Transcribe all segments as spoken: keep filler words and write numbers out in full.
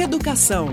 Educação.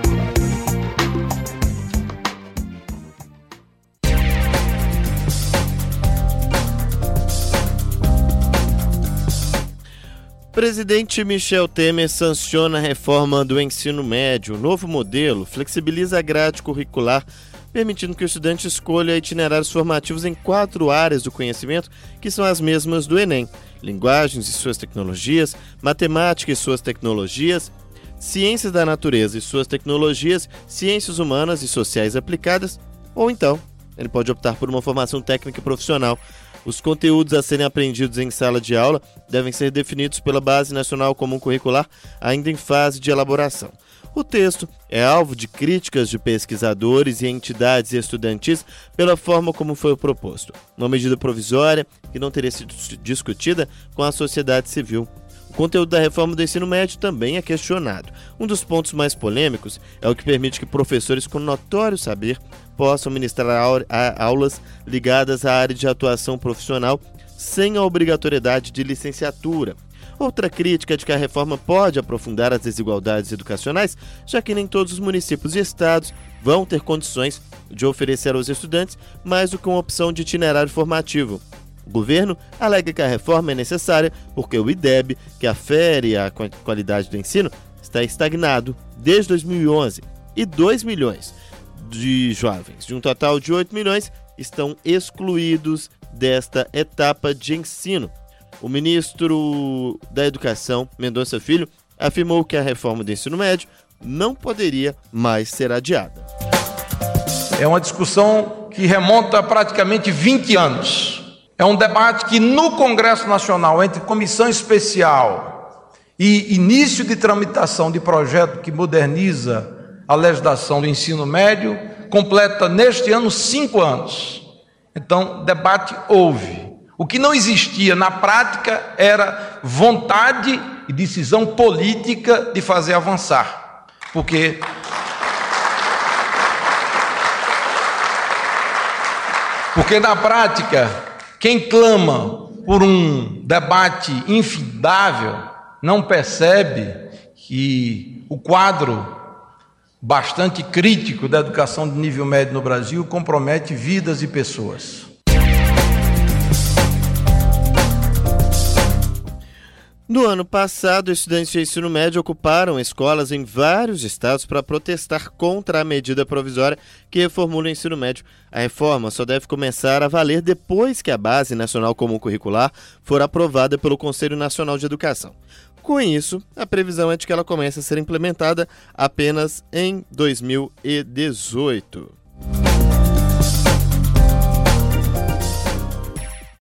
Presidente Michel Temer sanciona a reforma do ensino médio. O novo modelo flexibiliza a grade curricular, permitindo que o estudante escolha itinerários formativos em quatro áreas do conhecimento, que são as mesmas do Enem: linguagens e suas tecnologias, matemática e suas tecnologias, ciências da natureza e suas tecnologias, ciências humanas e sociais aplicadas, ou então ele pode optar por uma formação técnica e profissional. Os conteúdos a serem aprendidos em sala de aula devem ser definidos pela Base Nacional Comum Curricular, ainda em fase de elaboração. O texto é alvo de críticas de pesquisadores e entidades estudantis pela forma como foi proposto. Uma medida provisória que não teria sido discutida com a sociedade civil. O conteúdo da reforma do ensino médio também é questionado. Um dos pontos mais polêmicos é o que permite que professores com notório saber possam ministrar aulas ligadas à área de atuação profissional sem a obrigatoriedade de licenciatura. Outra crítica é de que a reforma pode aprofundar as desigualdades educacionais, já que nem todos os municípios e estados vão ter condições de oferecer aos estudantes mais do que uma opção de itinerário formativo. O governo alega que a reforma é necessária porque o I D E B, que afere a qualidade do ensino, está estagnado desde dois mil e onze e dois milhões de jovens, de um total de oito milhões, estão excluídos desta etapa de ensino. O ministro da Educação, Mendonça Filho, afirmou que a reforma do ensino médio não poderia mais ser adiada. É uma discussão que remonta a praticamente vinte anos. É um debate que no Congresso Nacional, entre comissão especial e início de tramitação de projeto que moderniza a legislação do ensino médio, completa neste ano cinco anos. Então, debate houve. O que não existia na prática era vontade e decisão política de fazer avançar. Porque Porque na prática, quem clama por um debate infindável não percebe que o quadro bastante crítico da educação de nível médio no Brasil compromete vidas e pessoas. No ano passado, estudantes de ensino médio ocuparam escolas em vários estados para protestar contra a medida provisória que reformula o ensino médio. A reforma só deve começar a valer depois que a Base Nacional Comum Curricular for aprovada pelo Conselho Nacional de Educação. Com isso, a previsão é de que ela comece a ser implementada apenas em dois mil e dezoito.